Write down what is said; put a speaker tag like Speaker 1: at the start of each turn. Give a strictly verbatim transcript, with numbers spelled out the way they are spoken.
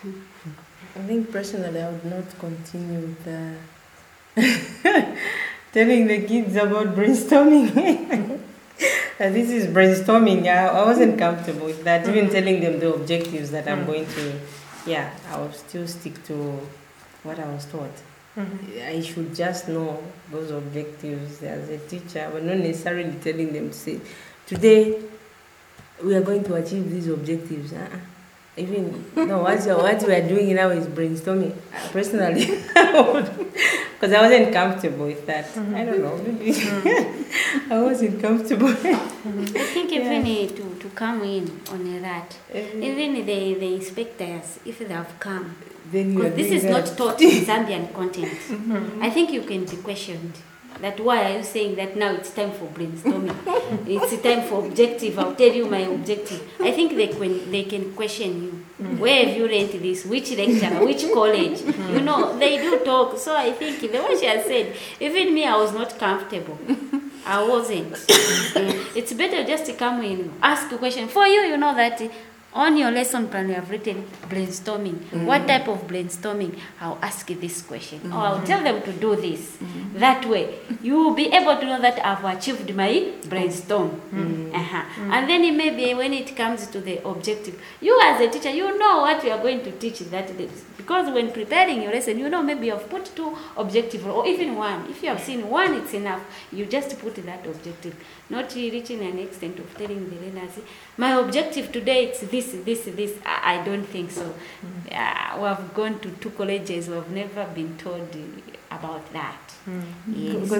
Speaker 1: I think personally I would not continue with the telling the kids about brainstorming. Uh, this is brainstorming. I, I wasn't comfortable with that. Even telling them the objectives that I'm going to, yeah, I will still stick to what I was taught. I should just know those objectives as a teacher, but not necessarily telling them to say, today we are going to achieve these objectives. Uh-uh. Even no, what what we are doing now is brainstorming. Uh, Personally, because I wasn't comfortable with that. I don't know, maybe I wasn't comfortable.
Speaker 2: I think even uh, to, to come in on that, even the, the inspectors, if they have come,
Speaker 1: Then you are
Speaker 2: because this
Speaker 1: doing
Speaker 2: is
Speaker 1: that.
Speaker 2: not taught in Zambian content, I think you can be questioned. That why are you saying that now it's time for brainstorming? It's time for objective. I'll tell you my objective. I think they can they can question you. Where have you learned this? Which lecturer? Which college? You know, they do talk. So I think the way she has said, even me, I was not comfortable. I wasn't. It's better just to come in, ask a question. For you, you know that on your lesson plan you have written brainstorming. Mm-hmm. What type of brainstorming? I'll ask you this question. Mm-hmm. Or I'll tell them to do this. Mm-hmm. That way, you will be able to know that I've achieved my brainstorm. Mm-hmm. Uh-huh. Mm-hmm. And then it maybe when it comes to the objective, you as a teacher, you know what you are going to teach that day. Because when preparing your lesson, you know maybe you have put two objectives or even one. If you have seen one, it's enough. You just put that objective. Not reaching an extent of telling the learners, my objective today is this, this, this. I, I don't think so. Mm-hmm. Uh, we have gone to two colleges. We have never been told about that. Mm-hmm. Yes.